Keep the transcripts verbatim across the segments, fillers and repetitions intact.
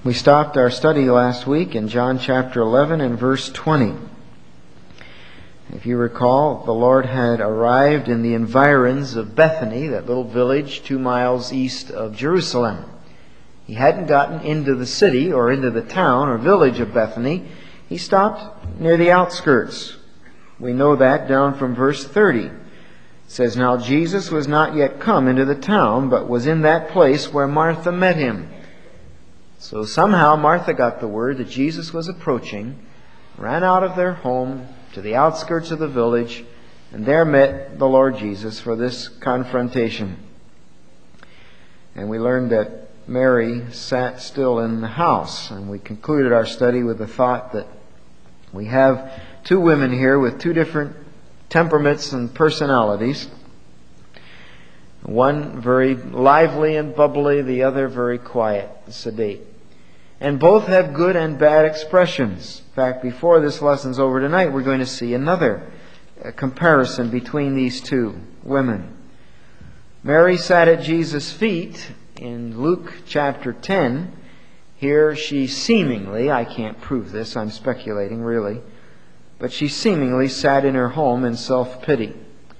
We stopped our study last week in John chapter eleven and verse twenty. If you recall, the Lord had arrived in the environs of Bethany, that little village two miles east of Jerusalem. He hadn't gotten into the city or into the town or village of Bethany. He stopped near the outskirts. We know that down from verse thirty. It says, "Now Jesus was not yet come into the town, but was in that place where Martha met him." So somehow Martha got the word that Jesus was approaching, ran out of their home to the outskirts of the village, and there met the Lord Jesus for this confrontation. And we learned that Mary sat still in the house, and we concluded our study with the thought that we have two women here with two different temperaments and personalities. One very lively and bubbly, the other very quiet and sedate. And both have good and bad expressions. In fact, before this lesson's over tonight, we're going to see another comparison between these two women. Mary sat at Jesus' feet in Luke chapter ten. Here she seemingly, I can't prove this, I'm speculating really, but she seemingly sat in her home in self-pity.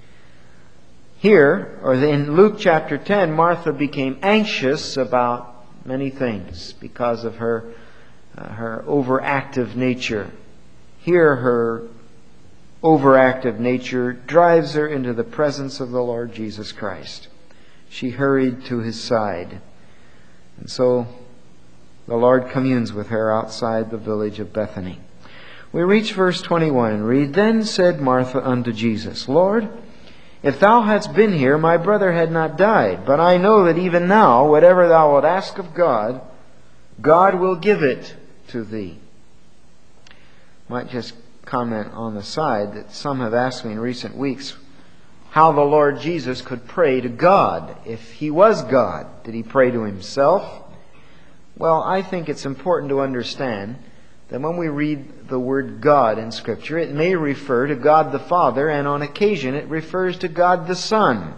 Here, or in Luke chapter ten, Martha became anxious about many things because of her uh, her overactive nature. Here, her overactive nature drives her into the presence of the Lord Jesus Christ. She hurried to His side. And so the Lord communes with her outside the village of Bethany. We reach verse twenty-one and read, "Then said Martha unto Jesus, Lord, if thou hadst been here, my brother had not died. But I know that even now, whatever thou wilt ask of God, God will give it to thee." Might just comment on the side that some have asked me in recent weeks how the Lord Jesus could pray to God. If He was God, did He pray to Himself? Well, I think it's important to understand that when we read the word God in Scripture, it may refer to God the Father, and on occasion it refers to God the Son.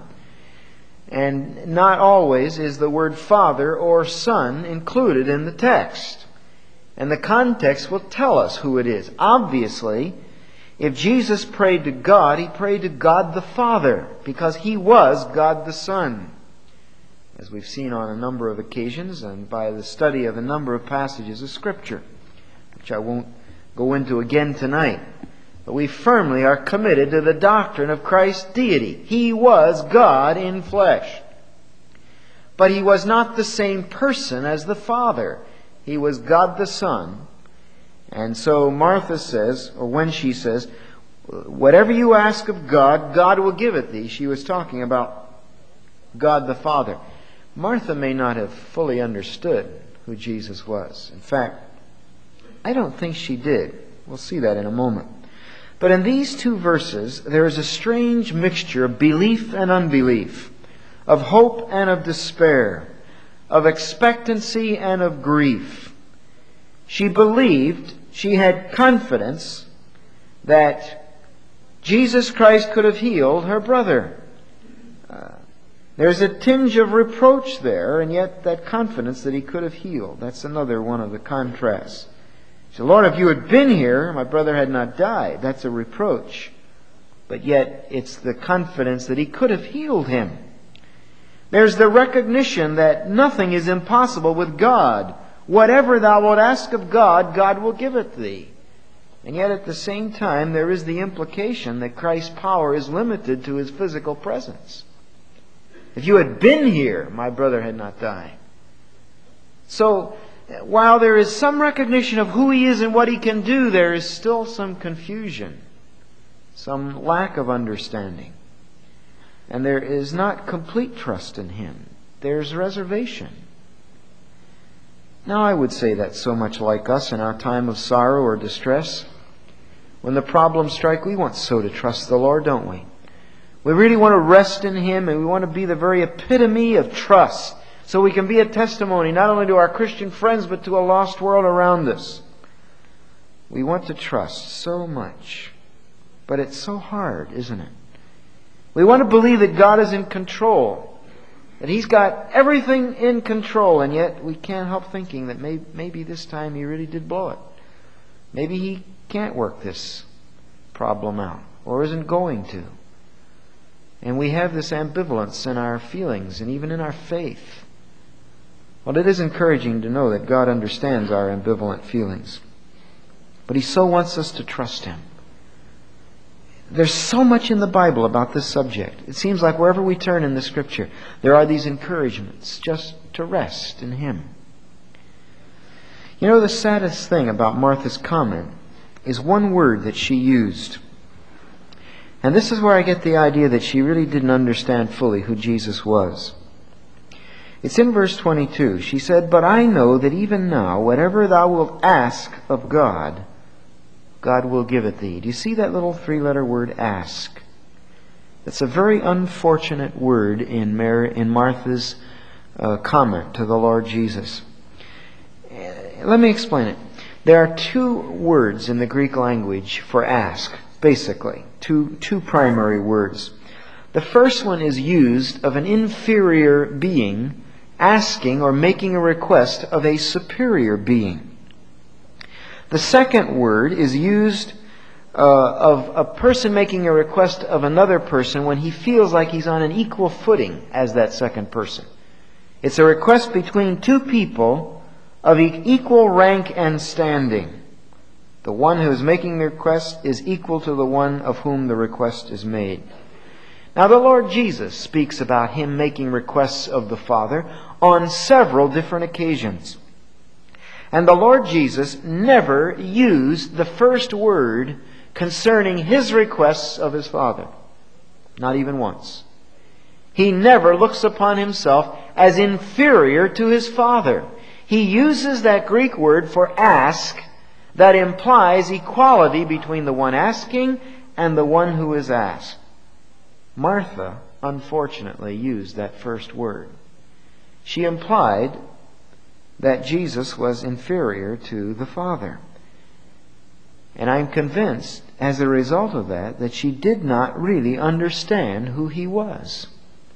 And not always is the word Father or Son included in the text. And the context will tell us who it is. Obviously, if Jesus prayed to God, He prayed to God the Father, because He was God the Son. As we've seen on a number of occasions and by the study of a number of passages of Scripture, which I won't go into again tonight. But we firmly are committed to the doctrine of Christ's deity. He was God in flesh. But He was not the same person as the Father. He was God the Son. And so Martha says, or when she says, whatever you ask of God, God will give it thee. She was talking about God the Father. Martha may not have fully understood who Jesus was. In fact, I don't think she did. We'll see that in a moment. But in these two verses, there is a strange mixture of belief and unbelief, of hope and of despair, of expectancy and of grief. She believed, she had confidence that Jesus Christ could have healed her brother. Uh, there's a tinge of reproach there, and yet that confidence that He could have healed. That's another one of the contrasts. So, Lord, if you had been here, my brother had not died. That's a reproach. But yet, it's the confidence that He could have healed him. There's the recognition that nothing is impossible with God. Whatever thou wilt ask of God, God will give it thee. And yet, at the same time, there is the implication that Christ's power is limited to His physical presence. If you had been here, my brother had not died. So, while there is some recognition of who He is and what He can do, there is still some confusion, some lack of understanding. And there is not complete trust in Him. There's reservation. Now, I would say that's so much like us in our time of sorrow or distress. When the problems strike, we want so to trust the Lord, don't we? We really want to rest in Him, and we want to be the very epitome of trust, so we can be a testimony not only to our Christian friends, but to a lost world around us. We want to trust so much. But it's so hard, isn't it? We want to believe that God is in control. that He's got everything in control, and yet we can't help thinking that may, maybe this time He really did blow it. Maybe He can't work this problem out, or isn't going to. And we have this ambivalence in our feelings and even in our faith. Well, it is encouraging to know that God understands our ambivalent feelings. But He so wants us to trust Him. There's so much in the Bible about this subject. It seems like wherever we turn in the Scripture, there are these encouragements just to rest in Him. You know, the saddest thing about Martha's comment is one word that she used. And this is where I get the idea that she really didn't understand fully who Jesus was. It's in verse twenty-two. She said, "But I know that even now, whatever thou wilt ask of God, God will give it thee." Do you see that little three-letter word, ask? It's a very unfortunate word in, Mar- in Martha's uh, comment to the Lord Jesus. Let me explain it. There are two words in the Greek language for ask, basically. Two, two primary words. The first one is used of an inferior being asking or making a request of a superior being. The second word is used uh, of a person making a request of another person when he feels like he's on an equal footing as that second person. It's a request between two people of equal rank and standing. The one who is making the request is equal to the one of whom the request is made. Now, the Lord Jesus speaks about Him making requests of the Father on several different occasions. And the Lord Jesus never used the first word concerning His requests of His Father. Not even once. He never looks upon Himself as inferior to His Father. He uses that Greek word for ask that implies equality between the one asking and the one who is asked. Martha, unfortunately, used that first word. She implied that Jesus was inferior to the Father. And I'm convinced, as a result of that, that she did not really understand who He was.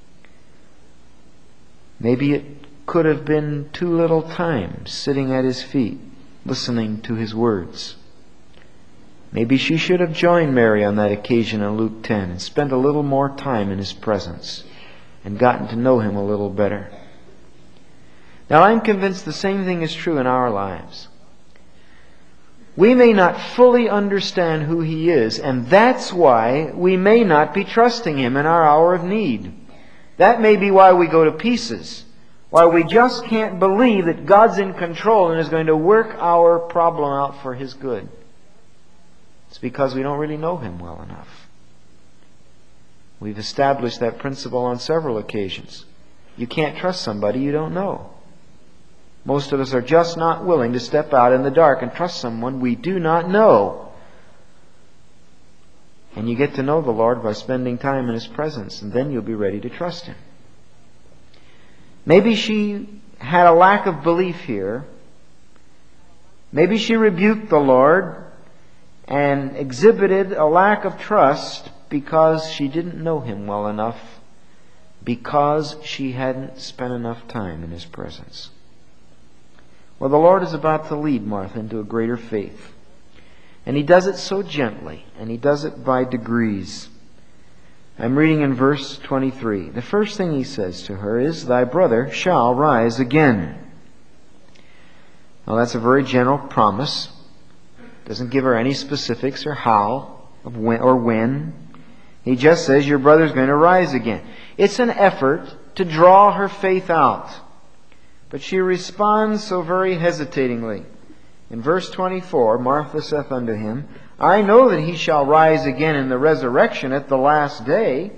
Maybe it could have been too little time sitting at His feet, listening to His words. Maybe she should have joined Mary on that occasion in Luke ten and spent a little more time in His presence and gotten to know Him a little better. Now, I'm convinced the same thing is true in our lives. We may not fully understand who He is, and that's why we may not be trusting Him in our hour of need. That may be why we go to pieces. Why we just can't believe that God's in control and is going to work our problem out for His good. It's because we don't really know Him well enough. We've established that principle on several occasions. You can't trust somebody you don't know. Most of us are just not willing to step out in the dark and trust someone we do not know. And you get to know the Lord by spending time in His presence, and then you'll be ready to trust Him. Maybe she had a lack of belief here. Maybe she rebuked the Lord and exhibited a lack of trust because she didn't know Him well enough, because she hadn't spent enough time in His presence. Well, the Lord is about to lead Martha into a greater faith. And He does it so gently, and He does it by degrees. I'm reading in verse twenty-three. The first thing He says to her is, "Thy brother shall rise again." Now, that's a very general promise. Doesn't give her any specifics or how or when. He just says, your brother's going to rise again. It's an effort to draw her faith out. But she responds so very hesitatingly. In verse twenty-four, Martha saith unto Him, I know that He shall rise again in the resurrection at the last day.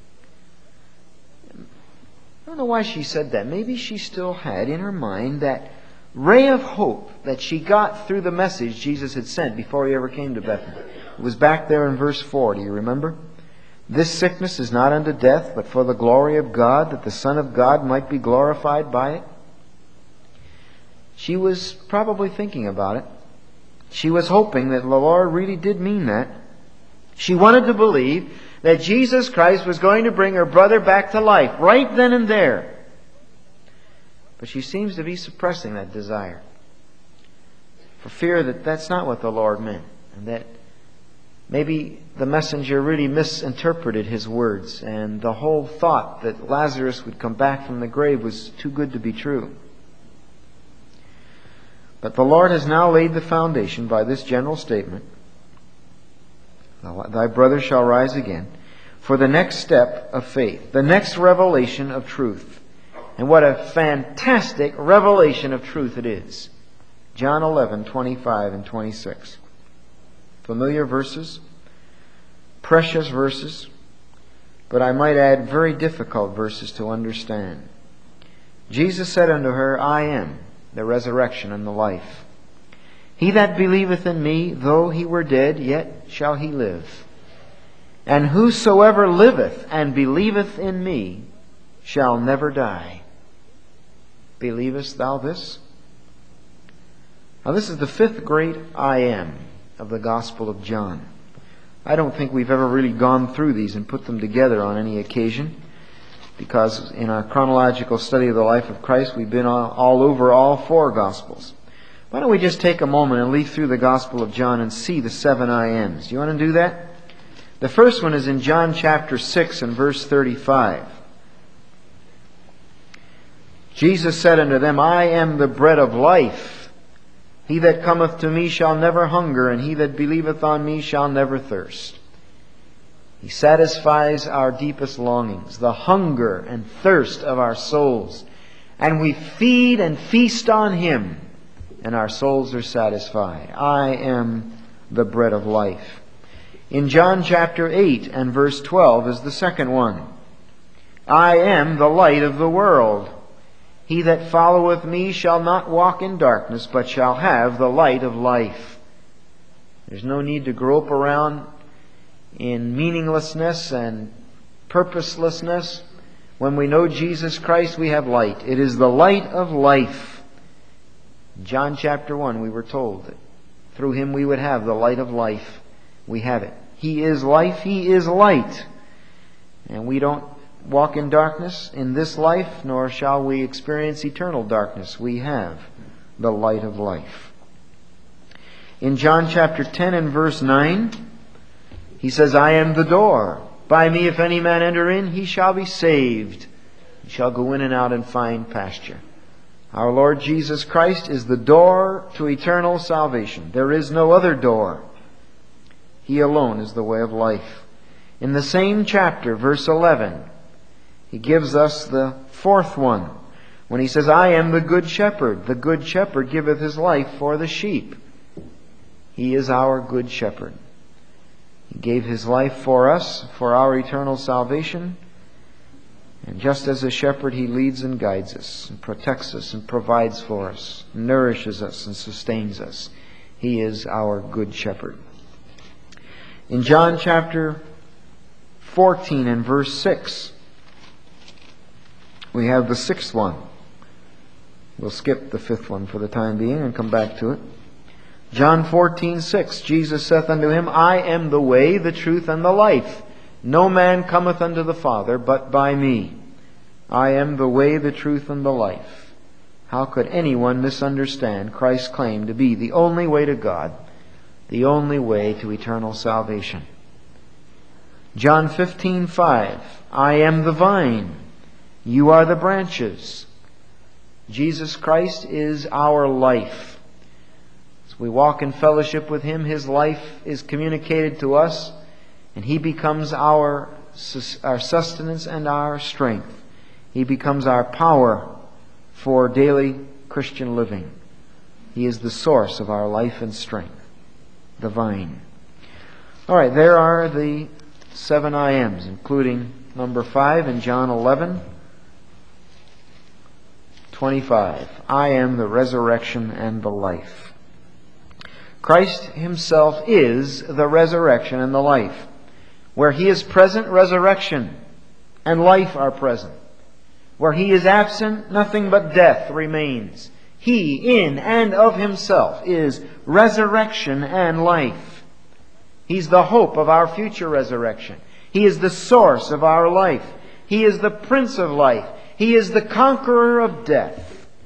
I don't know why she said that. Maybe she still had in her mind that ray of hope that she got through the message Jesus had sent before He ever came to Bethany. It was back there in verse four. Do you remember? This sickness is not unto death, but for the glory of God, that the Son of God might be glorified by it. She was probably thinking about it. She was hoping that the Lord really did mean that. She wanted to believe that Jesus Christ was going to bring her brother back to life right then and there. But she seems to be suppressing that desire for fear that that's not what the Lord meant, and that maybe the messenger really misinterpreted his words, and the whole thought that Lazarus would come back from the grave was too good to be true. But the Lord has now laid the foundation by this general statement, "Thy brother shall rise again," for the next step of faith, the next revelation of truth. And what a fantastic revelation of truth it is. John eleven, twenty-five and twenty-six. Familiar verses, precious verses, but I might add very difficult verses to understand. Jesus said unto her, "I am the resurrection and the life. He that believeth in me, though he were dead, yet shall he live. And whosoever liveth and believeth in me shall never die." Believest thou this? Now this is the fifth great I am of the Gospel of John. I don't think we've ever really gone through these and put them together on any occasion, because in our chronological study of the life of Christ, we've been all, all over all four Gospels. Why don't we just take a moment and leaf through the Gospel of John and see the seven I ams? Do you want to do that? The first one is in John chapter six and verse thirty-five. Jesus said unto them, "I am the bread of life. He that cometh to me shall never hunger, and he that believeth on me shall never thirst." He satisfies our deepest longings, the hunger and thirst of our souls. And we feed and feast on Him, and our souls are satisfied. I am the bread of life. In John chapter eight and verse twelve is the second one. "I am the light of the world. He that followeth me shall not walk in darkness, but shall have the light of life." There's no need to grope around in meaninglessness and purposelessness. When we know Jesus Christ, we have light. It is the light of life. In John chapter one, we were told that through Him we would have the light of life. We have it. He is life. He is light. And we don't walk in darkness in this life, nor shall we experience eternal darkness. We have the light of life. In John chapter ten and verse nine, He says, "I am the door. By me if any man enter in, he shall be saved. He shall go in and out and find pasture." Our Lord Jesus Christ is the door to eternal salvation. There is no other door. He alone is the way of life. In the same chapter, verse eleven, He gives us the fourth one when He says, "I am the good shepherd. The good shepherd giveth his life for the sheep." He is our good shepherd. He gave His life for us, for our eternal salvation. And just as a shepherd, He leads and guides us, and protects us, and provides for us, nourishes us, and sustains us. He is our good shepherd. In John chapter fourteen and verse six, we have the sixth one. We'll skip the fifth one for the time being and come back to it. John fourteen, six, Jesus saith unto him, "I am the way, the truth, and the life. No man cometh unto the Father but by me." I am the way, the truth, and the life. How could anyone misunderstand Christ's claim to be the only way to God, the only way to eternal salvation? John fifteen, five, "I am the vine, you are the branches." Jesus Christ is our life. As we walk in fellowship with Him, His life is communicated to us, and He becomes our, our sustenance and our strength. He becomes our power for daily Christian living. He is the source of our life and strength, the vine. All right, there are the seven I ams, including number five in John eleven, twenty-five. I am the resurrection and the life. Christ Himself is the resurrection and the life. Where He is present, resurrection and life are present. Where He is absent, nothing but death remains. He, in and of Himself, is resurrection and life. He's the hope of our future resurrection. He is the source of our life. He is the Prince of life. He is the conqueror of death.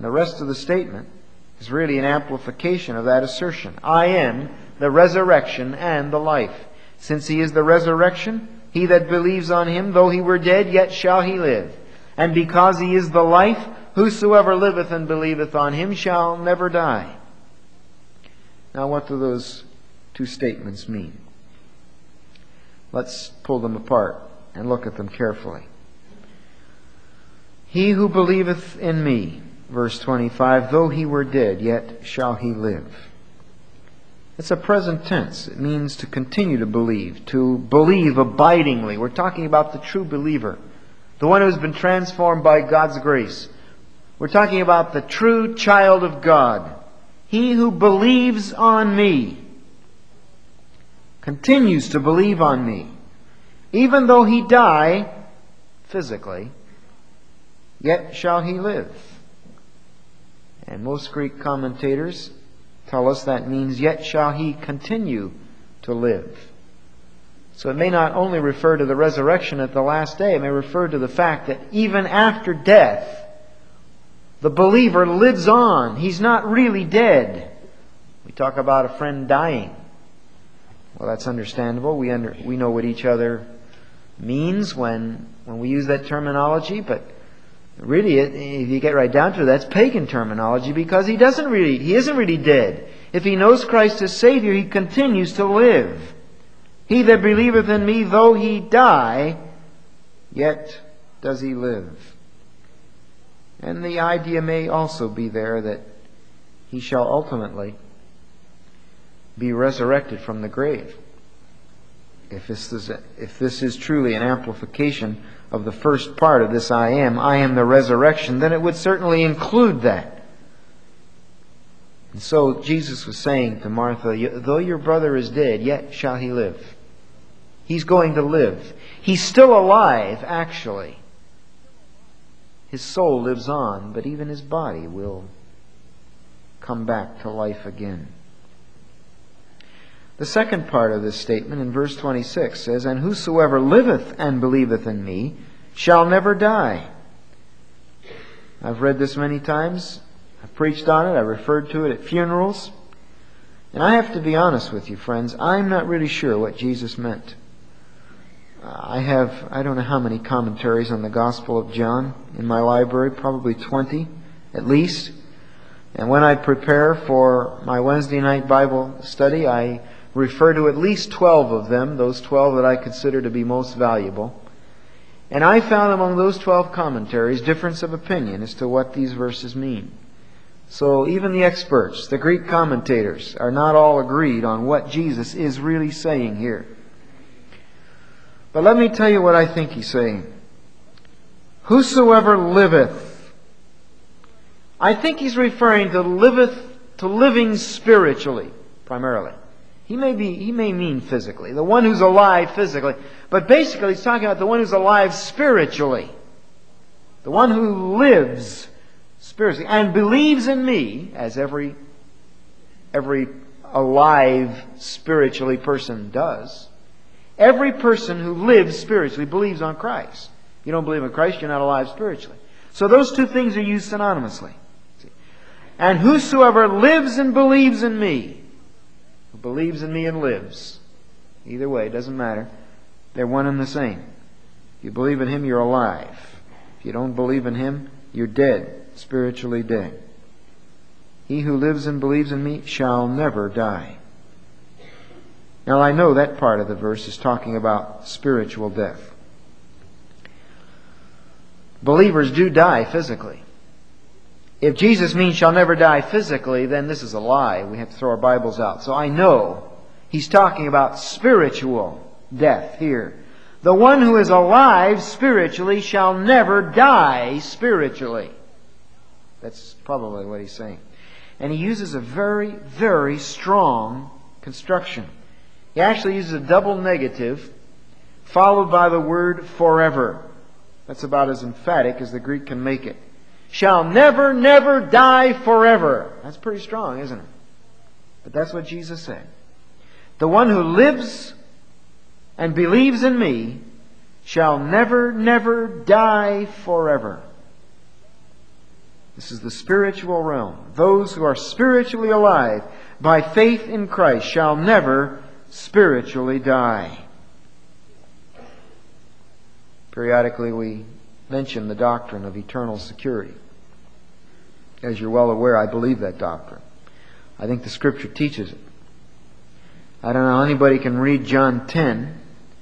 And the rest of the statement is really an amplification of that assertion. I am the resurrection and the life. Since He is the resurrection, he that believes on Him, though he were dead, yet shall he live. And because He is the life, whosoever liveth and believeth on Him shall never die. Now, what do those two statements mean? Let's pull them apart and look at them carefully. He who believeth in me, verse twenty-five, though he were dead, yet shall he live. It's a present tense. It means to continue to believe, to believe abidingly. We're talking about the true believer, the one who's been transformed by God's grace. We're talking about the true child of God. He who believes on me continues to believe on me. Even though he die physically, yet shall he live. And most Greek commentators tell us that means yet shall he continue to live. So it may not only refer to the resurrection at the last day, it may refer to the fact that even after death, the believer lives on. He's not really dead. We talk about a friend dying. Well, that's understandable. We under, we know what each other means when when we use that terminology, but really, if you get right down to it, that's pagan terminology, because he doesn't really, he isn't really dead. If he knows Christ as Savior, he continues to live. He that believeth in me, though he die, yet does he live. And the idea may also be there that he shall ultimately be resurrected from the grave. If this is, if this is truly an amplification of the first part of this I am, I am the resurrection, then it would certainly include that. And so Jesus was saying to Martha, though your brother is dead, yet shall he live. He's going to live. He's still alive, actually. His soul lives on, but even his body will come back to life again. The second part of this statement in verse twenty-six says, and whosoever liveth and believeth in me shall never die. I've read this many times. I've preached on it. I referred to it at funerals. And I have to be honest with you, friends. I'm not really sure what Jesus meant. I have, I don't know how many commentaries on the Gospel of John in my library, probably twenty at least. And when I prepare for my Wednesday night Bible study, I refer to at least twelve of them, those twelve that I consider to be most valuable. And I found among those twelve commentaries difference of opinion as to what these verses mean. So even the experts, the Greek commentators, are not all agreed on what Jesus is really saying here. But let me tell you what I think he's saying. Whosoever liveth. I think he's referring to liveth, to living spiritually, primarily. He may be, he may mean physically, the one who's alive physically, but basically he's talking about the one who's alive spiritually. The one who lives spiritually and believes in me, as every, every alive spiritually person does. Every person who lives spiritually believes on Christ. If you don't believe in Christ, you're not alive spiritually. So those two things are used synonymously. And whosoever lives and believes in me, who believes in me and lives, either way, it doesn't matter. They're one and the same. If you believe in Him, you're alive. If you don't believe in Him, you're dead, spiritually dead. He who lives and believes in me shall never die. Now, I know that part of the verse is talking about spiritual death. Believers do die physically. If Jesus means shall never die physically, then this is a lie. We have to throw our Bibles out. So I know he's talking about spiritual death here. The one who is alive spiritually shall never die spiritually. That's probably what he's saying. And he uses a very, very strong construction. He actually uses a double negative followed by the word forever. That's about as emphatic as the Greek can make it. Shall never, never die forever. That's pretty strong, isn't it? But that's what Jesus said. The one who lives and believes in me shall never, never die forever. This is the spiritual realm. Those who are spiritually alive by faith in Christ shall never spiritually die. Periodically we mention the doctrine of eternal security. As you're well aware, I believe that doctrine. I think the Scripture teaches it. I don't know how anybody can read John ten,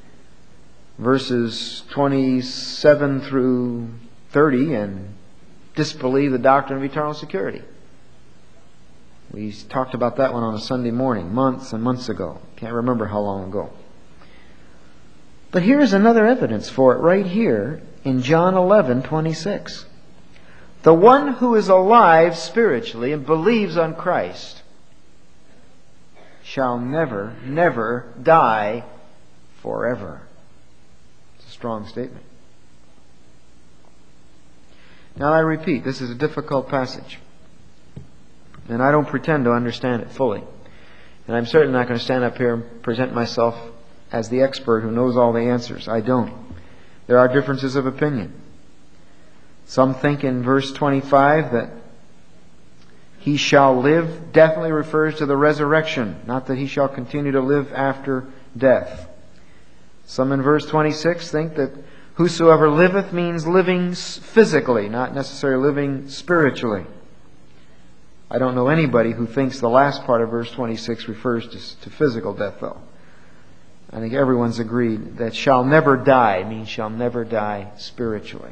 verses twenty-seven through thirty, and disbelieve the doctrine of eternal security. We talked about that one on a Sunday morning, months and months ago. Can't remember how long ago. But here's another evidence for it right here in John eleven twenty-six. The one who is alive spiritually and believes on Christ shall never, never die forever. It's a strong statement. Now I repeat, this is a difficult passage. And I don't pretend to understand it fully. And I'm certainly not going to stand up here and present myself as the expert who knows all the answers. I don't. There are differences of opinion. Some think in verse twenty-five that he shall live definitely refers to the resurrection, not that he shall continue to live after death. Some in verse twenty-six think that whosoever liveth means living physically, not necessarily living spiritually. I don't know anybody who thinks the last part of verse twenty-six refers to, to physical death, though. I think everyone's agreed that shall never die means shall never die spiritually.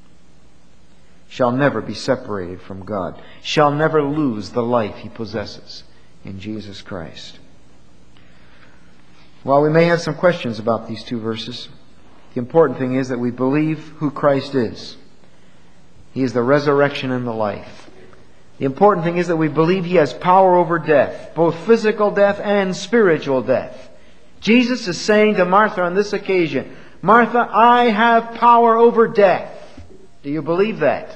Shall never be separated from God. Shall never lose the life he possesses in Jesus Christ. While we may have some questions about these two verses, the important thing is that we believe who Christ is. He is the resurrection and the life. The important thing is that we believe he has power over death, both physical death and spiritual death. Jesus is saying to Martha on this occasion, Martha, I have power over death. Do you believe that?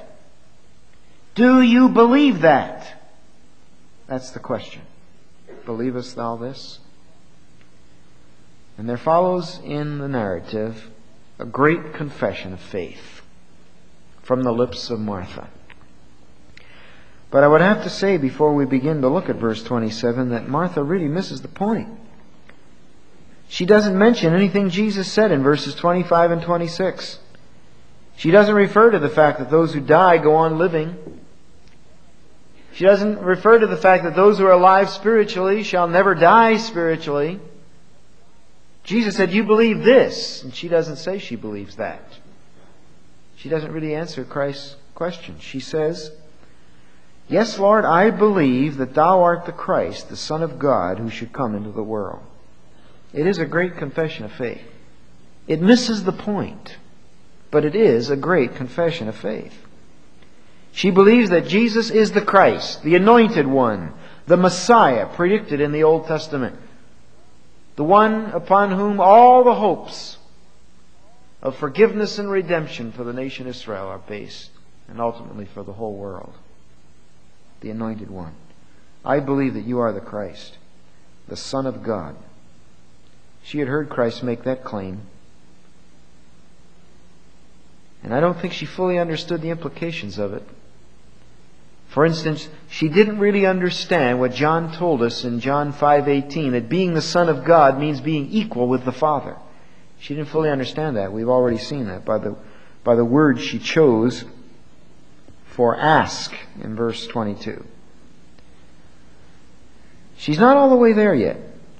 Do you believe that? That's the question. Believest thou this? And there follows in the narrative a great confession of faith from the lips of Martha. But I would have to say before we begin to look at verse twenty-seven that Martha really misses the point. She doesn't mention anything Jesus said in verses twenty-five and twenty-six. She doesn't refer to the fact that those who die go on living. She doesn't refer to the fact that those who are alive spiritually shall never die spiritually. Jesus said, you believe this. And she doesn't say she believes that. She doesn't really answer Christ's question. She says, yes, Lord, I believe that thou art the Christ, the Son of God, who should come into the world. It is a great confession of faith. It misses the point, but it is a great confession of faith. She believes that Jesus is the Christ, the Anointed One, the Messiah predicted in the Old Testament, the one upon whom all the hopes of forgiveness and redemption for the nation Israel are based, and ultimately for the whole world. The Anointed One. I believe that you are the Christ, the Son of God. She had heard Christ make that claim. And I don't think she fully understood the implications of it. For instance, she didn't really understand what John told us in John five eighteen, that being the Son of God means being equal with the Father. She didn't fully understand that. We've already seen that by the, by the word she chose for ask in verse twenty-two. She's not all the way there yet.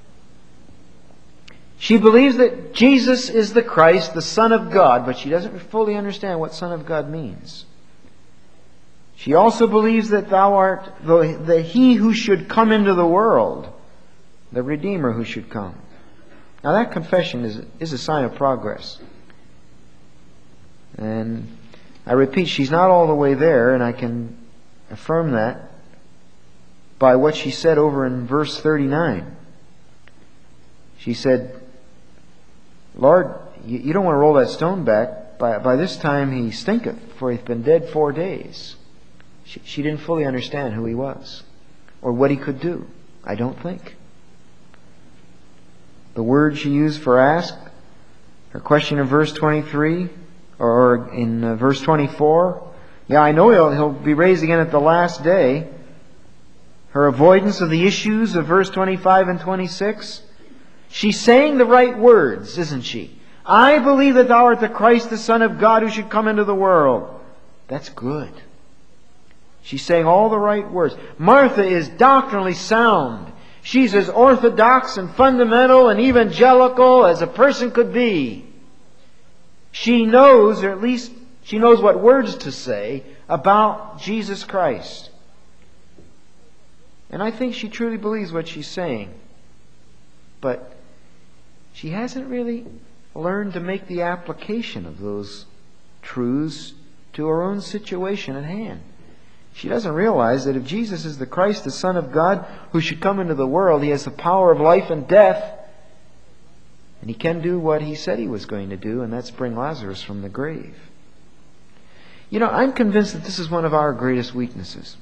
She believes that Jesus is the Christ, the Son of God, but she doesn't fully understand what Son of God means. She also believes that thou art the, the He who should come into the world, the Redeemer who should come. Now that confession is, is a sign of progress. And I repeat, she's not all the way there, and I can affirm that by what she said over in verse thirty-nine. She said, Lord, you, you don't want to roll that stone back. By, by this time he stinketh, for he hath been dead four days. She, she didn't fully understand who he was or what he could do. I don't think. The word she used for ask, her question in verse twenty-three, or in uh, verse twenty-four, Yeah, I know he'll, he'll be raised again at the last day. Her avoidance of the issues of verse twenty-five and twenty-six. She's saying the right words, isn't she? I believe that thou art the Christ, the Son of God, who should come into the world. That's good. She's saying all the right words. Martha is doctrinally sound. She's as orthodox and fundamental and evangelical as a person could be. She knows, or at least she knows what words to say about Jesus Christ. And I think she truly believes what she's saying. But she hasn't really learned to make the application of those truths to her own situation at hand. She doesn't realize that if Jesus is the Christ, the Son of God, who should come into the world, He has the power of life and death. And He can do what He said He was going to do, and that's bring Lazarus from the grave. You know, I'm convinced that this is one of our greatest weaknesses.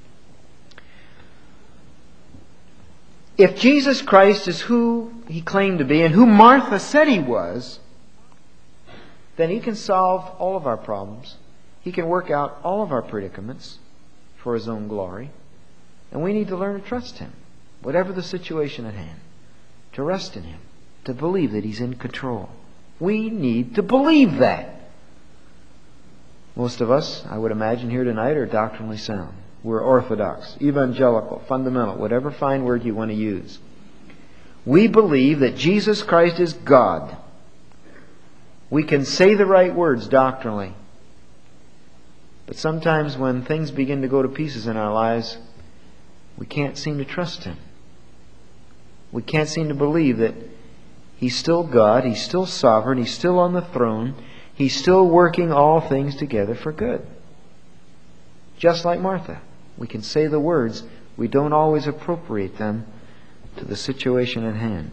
If Jesus Christ is who He claimed to be and who Martha said He was, then He can solve all of our problems. He can work out all of our predicaments for His own glory. And we need to learn to trust Him, whatever the situation at hand, to rest in Him, to believe that He's in control. We need to believe that. Most of us, I would imagine here tonight, are doctrinally sound. We're orthodox, evangelical, fundamental, whatever fine word you want to use. We believe that Jesus Christ is God. We can say the right words doctrinally. But sometimes when things begin to go to pieces in our lives, we can't seem to trust Him. We can't seem to believe that He's still God, He's still sovereign, He's still on the throne, He's still working all things together for good. Just like Martha. We can say the words, we don't always appropriate them to the situation at hand.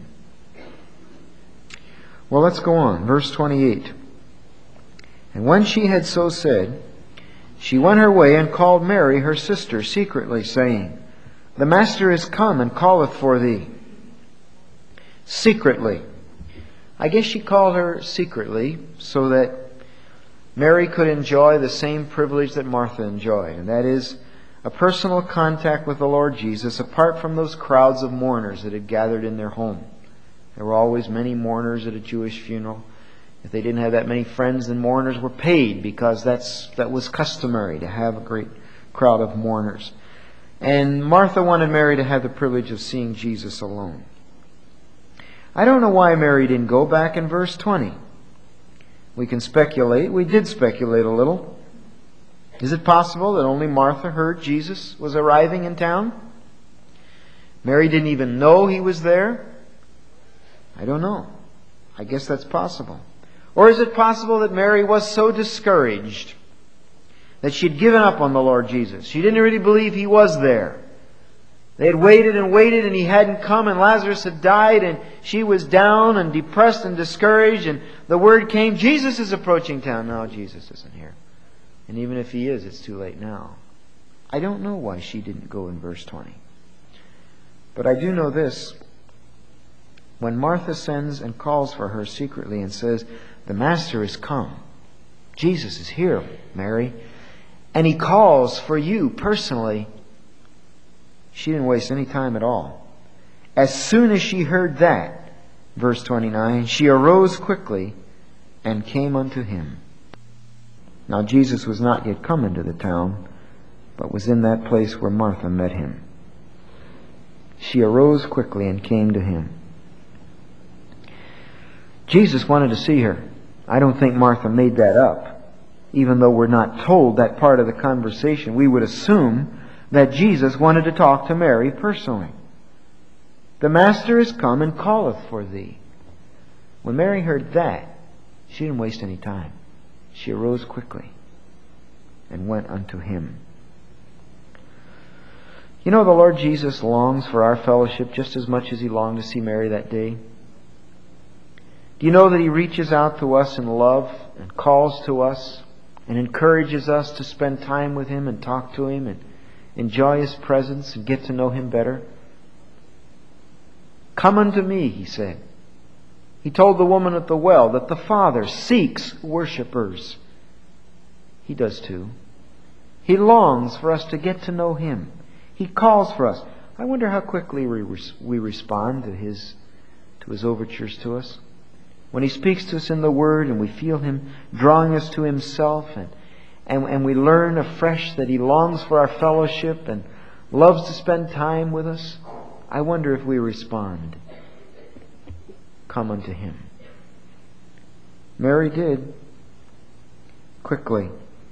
Well, let's go on. Verse twenty-eight. And when she had so said, she went her way and called Mary, her sister, secretly, saying, The Master is come and calleth for thee. Secretly. I guess she called her secretly so that Mary could enjoy the same privilege that Martha enjoyed, and that is a personal contact with the Lord Jesus apart from those crowds of mourners that had gathered in their home. There were always many mourners at a Jewish funeral. If they didn't have that many friends, then mourners were paid because that's that was customary to have a great crowd of mourners. And Martha wanted Mary to have the privilege of seeing Jesus alone. I don't know why Mary didn't go back in verse twenty. We can speculate. We did speculate a little. Is it possible that only Martha heard Jesus was arriving in town? Mary didn't even know He was there? I don't know. I guess that's possible. Or is it possible that Mary was so discouraged that she'd given up on the Lord Jesus? She didn't really believe He was there. They had waited and waited and He hadn't come, and Lazarus had died, and she was down and depressed and discouraged, and the word came, Jesus is approaching town. No, Jesus isn't here. And even if He is, it's too late now. I don't know why she didn't go in verse twenty. But I do know this. When Martha sends and calls for her secretly and says, The Master is come. Jesus is here, Mary. And He calls for you personally. She didn't waste any time at all. As soon as she heard that, verse twenty-nine, she arose quickly and came unto Him. Now Jesus was not yet come into the town, but was in that place where Martha met Him. She arose quickly and came to Him. Jesus wanted to see her. I don't think Martha made that up. Even though we're not told that part of the conversation, we would assume that Jesus wanted to talk to Mary personally. The Master is come and calleth for thee. When Mary heard that, she didn't waste any time. She arose quickly and went unto Him. You know, the Lord Jesus longs for our fellowship just as much as He longed to see Mary that day. Do you know that He reaches out to us in love and calls to us and encourages us to spend time with Him and talk to Him and enjoy His presence and get to know Him better? Come unto me, He said. He told the woman at the well that the Father seeks worshipers. He does too. He longs for us to get to know Him. He calls for us. I wonder how quickly we, res- we respond to His, to His overtures to us. When He speaks to us in the Word and we feel Him drawing us to Himself, and, and, and we learn afresh that He longs for our fellowship and loves to spend time with us, I wonder if we respond. Come unto Him. Mary did. Quickly.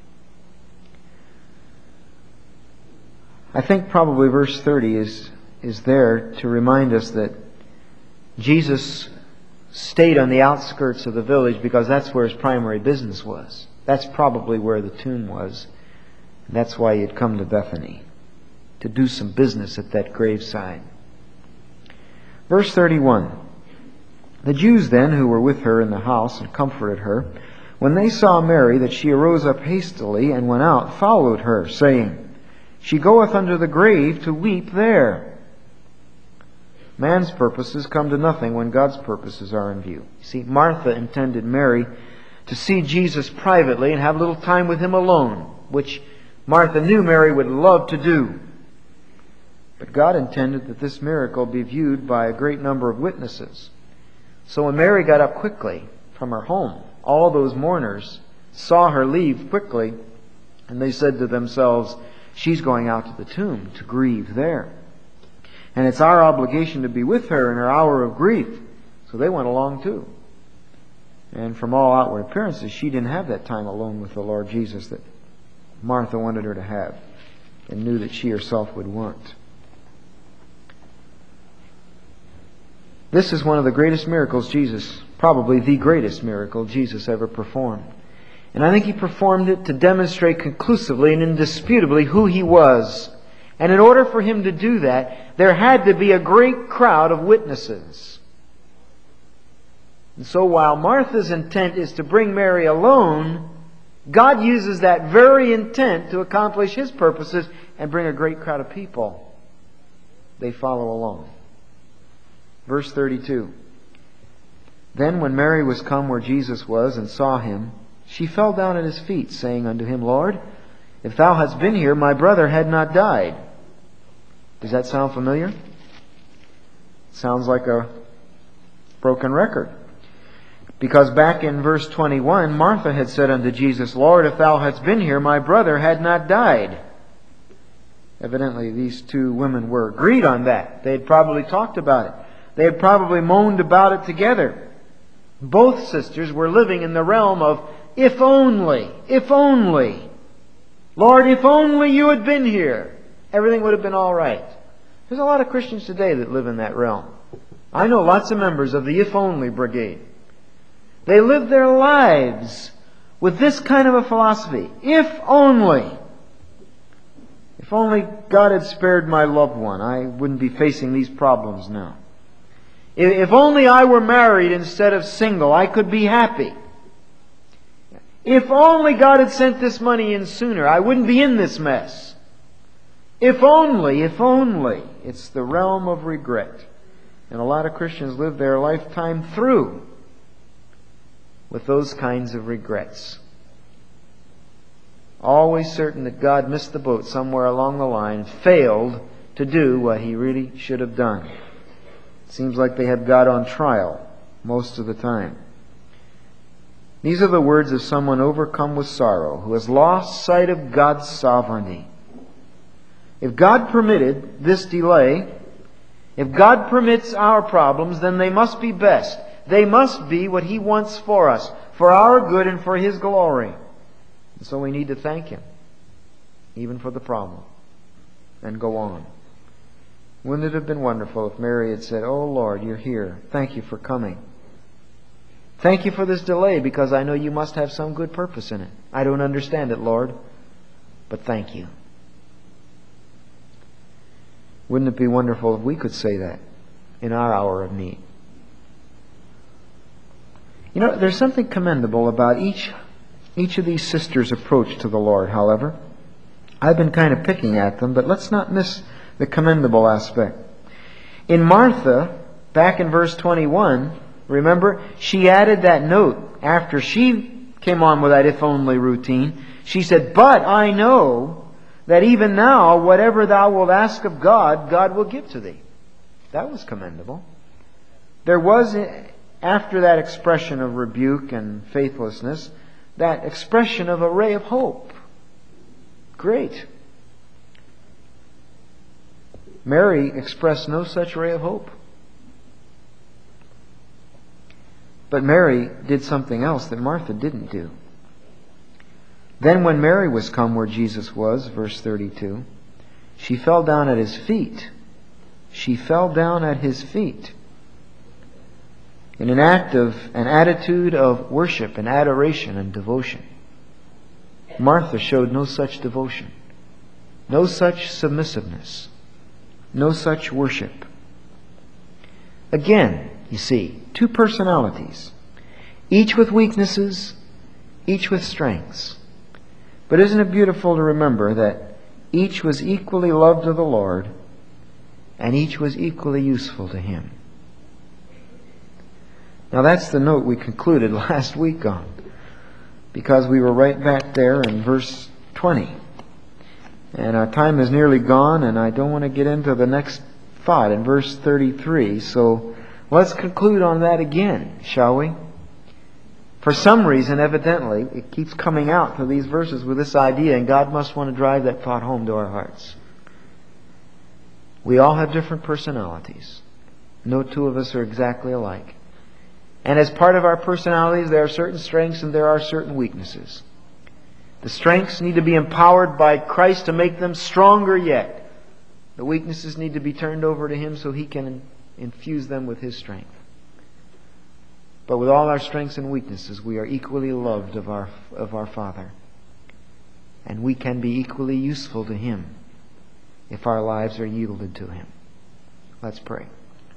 I think probably verse thirty is, is there to remind us that Jesus stayed on the outskirts of the village because that's where His primary business was. That's probably where the tomb was. And that's why He had come to Bethany, to do some business at that graveside. Verse thirty-one. The Jews then who were with her in the house and comforted her, when they saw Mary, that she arose up hastily and went out, followed her, saying, She goeth unto the grave to weep there. Man's purposes come to nothing when God's purposes are in view. You see, Martha intended Mary to see Jesus privately and have a little time with Him alone, which Martha knew Mary would love to do. But God intended that this miracle be viewed by a great number of witnesses. So when Mary got up quickly from her home, all those mourners saw her leave quickly, and they said to themselves, She's going out to the tomb to grieve there. And it's our obligation to be with her in her hour of grief. So they went along too. And from all outward appearances, she didn't have that time alone with the Lord Jesus that Martha wanted her to have, and knew that she herself would want. This is one of the greatest miracles Jesus, probably the greatest miracle Jesus ever performed. And I think He performed it to demonstrate conclusively and indisputably who He was. And in order for Him to do that, there had to be a great crowd of witnesses. And so while Martha's intent is to bring Mary alone, God uses that very intent to accomplish His purposes and bring a great crowd of people. They follow along. Verse thirty-two. Then when Mary was come where Jesus was and saw Him, she fell down at His feet, saying unto Him, Lord, if Thou hadst been here, my brother had not died. Does that sound familiar? It sounds like a broken record. Because back in verse twenty-one, Martha had said unto Jesus, Lord, if Thou hadst been here, my brother had not died. Evidently, these two women were agreed on that. They had probably talked about it. They had probably moaned about it together. Both sisters were living in the realm of, if only, if only. Lord, if only You had been here, everything would have been all right. There's a lot of Christians today that live in that realm. I know lots of members of the if only brigade. They live their lives with this kind of a philosophy. If only. If only God had spared my loved one, I wouldn't be facing these problems now. If only I were married instead of single, I could be happy. If only God had sent this money in sooner, I wouldn't be in this mess. If only, if only. It's the realm of regret. And a lot of Christians live their lifetime through with those kinds of regrets. Always certain that God missed the boat somewhere along the line, failed to do what He really should have done. Seems like they have God on trial most of the time. These are the words of someone overcome with sorrow, who has lost sight of God's sovereignty. If God permitted this delay, if God permits our problems, then they must be best. They must be what He wants for us, for our good and for His glory. And so we need to thank Him, even for the problem, and go on. Wouldn't it have been wonderful if Mary had said, Oh Lord, You're here. Thank You for coming. Thank You for this delay, because I know You must have some good purpose in it. I don't understand it, Lord, but thank You. Wouldn't it be wonderful if we could say that in our hour of need? You know, there's something commendable about each, each of these sisters' approach to the Lord, however. I've been kind of picking at them, but let's not miss the commendable aspect. In Martha, back in verse twenty-one, remember, she added that note after she came on with that if only routine. She said, but I know that even now, whatever thou wilt ask of God, God will give to thee. That was commendable. There was, after that expression of rebuke and faithlessness, that expression of a ray of hope. Great. Mary expressed no such ray of hope. But Mary did something else that Martha didn't do. Then when Mary was come where Jesus was, verse thirty-two, she fell down at His feet. She fell down at His feet. In an act of, an attitude of worship and adoration and devotion. Martha showed no such devotion, no such submissiveness, no such worship. Again, you see, two personalities, each with weaknesses, each with strengths. But isn't it beautiful to remember that each was equally loved of the Lord and each was equally useful to Him? Now that's the note we concluded last week on, because we were right back there in verse twenty. And our time is nearly gone, and I don't want to get into the next thought in verse thirty-three. So let's conclude on that again, shall we? For some reason, evidently, it keeps coming out through these verses with this idea, and God must want to drive that thought home to our hearts. We all have different personalities. No two of us are exactly alike. And as part of our personalities, there are certain strengths and there are certain weaknesses. The strengths need to be empowered by Christ to make them stronger yet. The weaknesses need to be turned over to Him so He can infuse them with His strength. But with all our strengths and weaknesses, we are equally loved of our, of our Father. And we can be equally useful to Him if our lives are yielded to Him. Let's pray.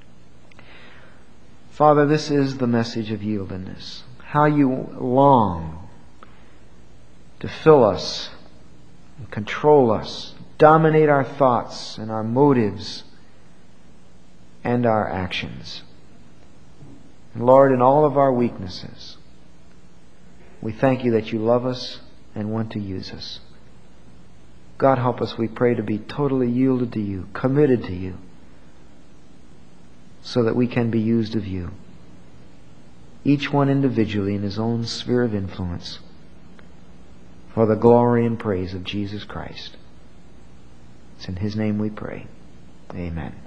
Father, this is the message of yieldedness. How You long to fill us, and control us, dominate our thoughts and our motives and our actions. And Lord, in all of our weaknesses, we thank You that You love us and want to use us. God, help us, we pray, to be totally yielded to You, committed to You, so that we can be used of You, each one individually in his own sphere of influence, for the glory and praise of Jesus Christ. It's in His name we pray. Amen.